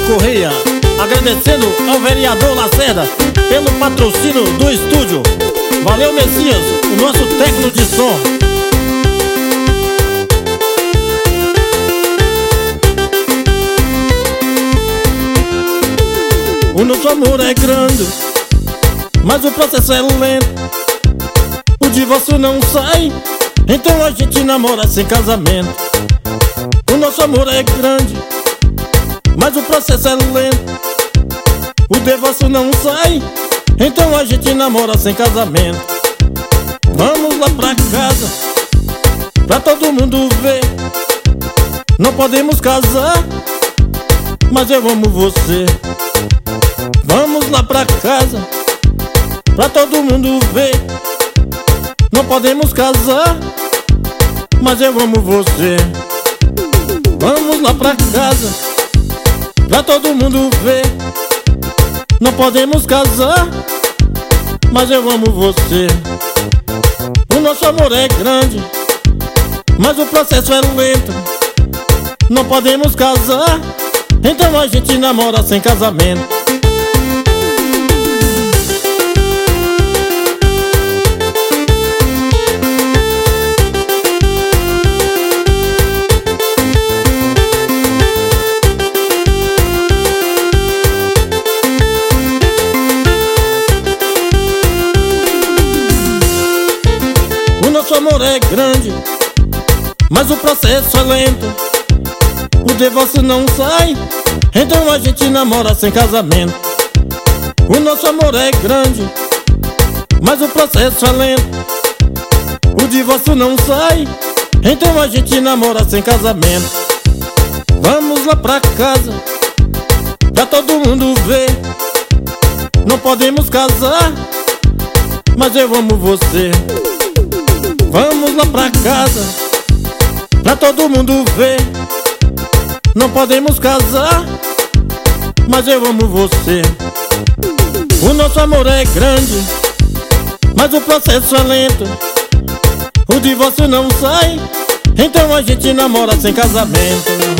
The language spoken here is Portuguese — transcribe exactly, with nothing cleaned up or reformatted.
Correia, agradecendo ao vereador Lacerda pelo patrocínio do estúdio. Valeu, Messias, o nosso técnico de som. O nosso amor é grande, mas o processo é lento. O divórcio não sai, então a gente namora sem casamento. O nosso amor é grande, mas o processo é lento. O divórcio não sai, então a gente namora sem casamento. Vamos lá pra casa, pra todo mundo ver. Não podemos casar, mas eu amo você. Vamos lá pra casa, pra todo mundo ver. Não podemos casar, mas eu amo você. Vamos lá pra casa, pra todo mundo ver. Não podemos casar, mas eu amo você. O nosso amor é grande, mas o processo é lento. Não podemos casar, então a gente namora sem casamento. O nosso amor é grande, mas o processo é lento. O divórcio não sai, então a gente namora sem casamento. O nosso amor é grande, mas o processo é lento. O divórcio não sai, então a gente namora sem casamento. Vamos lá pra casa, pra todo mundo ver. Não podemos casar, mas eu amo você. Vamos lá pra casa, pra todo mundo ver. Não podemos casar, mas eu amo você. O nosso amor é grande, mas o processo é lento. O divórcio não sai, então a gente namora sem casamento.